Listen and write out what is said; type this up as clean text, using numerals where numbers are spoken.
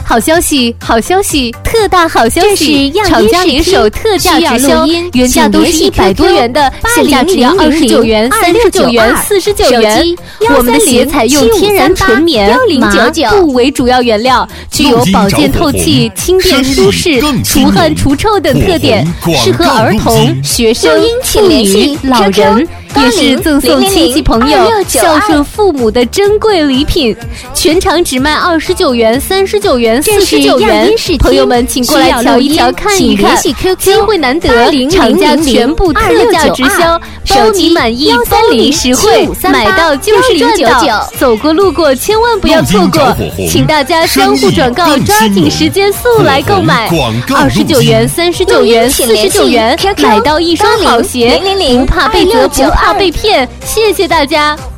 好消息，好消息，特大好消息！厂家联手特价直销，原价都是100多元的，现价只要29元、39元、49元。我们的鞋采用天然纯棉、麻布为主要原料，具有保健透气、轻便舒适、除汗除臭等特点，适合儿童、学生、妇女、老人。也是赠送亲戚朋友、孝顺父母的珍贵礼品，全场只卖29元、39元、49元。朋友们，请过来瞧一瞧、看一看，机会难得，厂家全部特价直销，包你满意，包你实惠，买到就是赚到。走过路过千万不要错过，请大家相互转告，抓紧时间速来购买。29元、39元、49元，买到一双好鞋，不怕被责，不怕被骗，谢谢大家。